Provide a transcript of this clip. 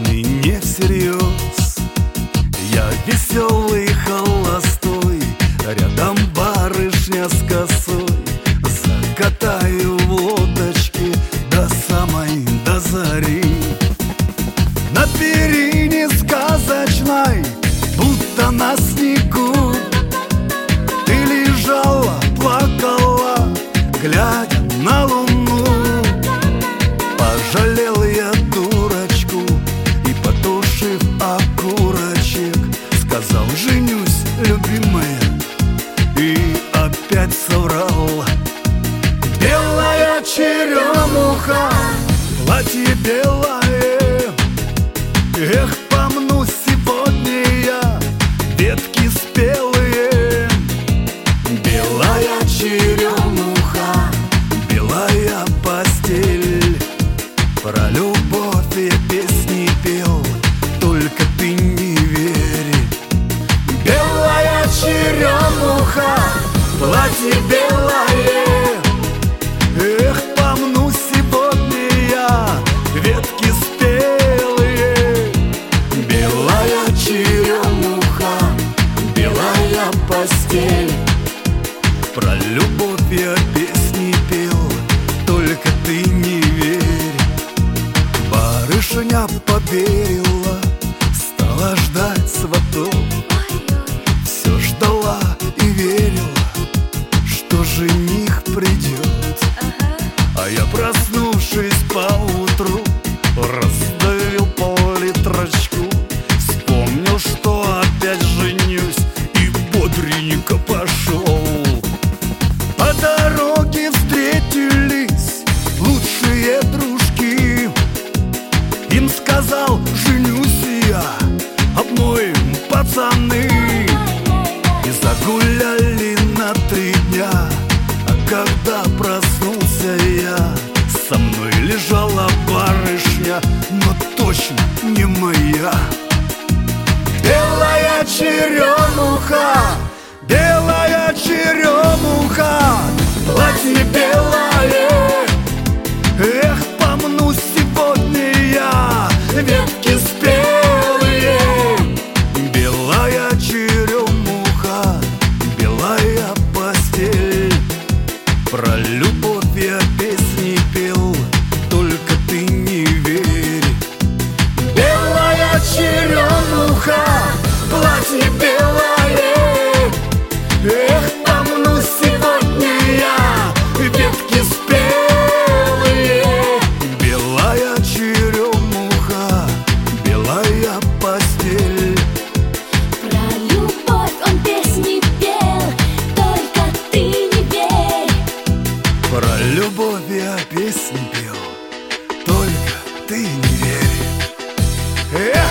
и не всерьез. Я веселый, холостой, рядом барышня с косой. Закатаю в лодочке до самой до зари. На перине сказочной, будто на снегу, ты лежала, плакала, глядя на луну. Пожалел я дурочку и, потушив окурочек, сказал: женюсь, любимая, и опять соврал. Белая черемуха, платье белое, эх, помну сегодня я ветки спелые. Белая черемуха, белая постель, про любовь я песни пел, только ты не верь. Белая черемуха, платье белое, эх, помну сегодня я ветки спелые. Белая черемуха, белая постель, про любовь я песни пел, только ты не верь. Барышня поверила, стала ждать сватов, все ждала и верила, что жених придет. А я, проснувшись поутру, раздавил пол-литрочку, вспомнил, что опять женюсь, и бодренько пошел. По дороге встретились лучшие дружки, им сказал: женюсь я, обмоем пацаны. И загуляли на 3 дня, а когда проснулся я, со мной лежала барышня, но точно не моя. Белая черемуха, белая черемуха, платье белое, эх, помну сегодня я ветки спелые. Белая черемуха, белая постель, про любовь я песни пел, только ты не верь. Белая черемуха, платье белое, эх, помну сегодня я ветки спелые. Белая черемуха, белая постель, Про любовь он песни пел, только ты не верь. про любовь я песни пел, только ты не верь.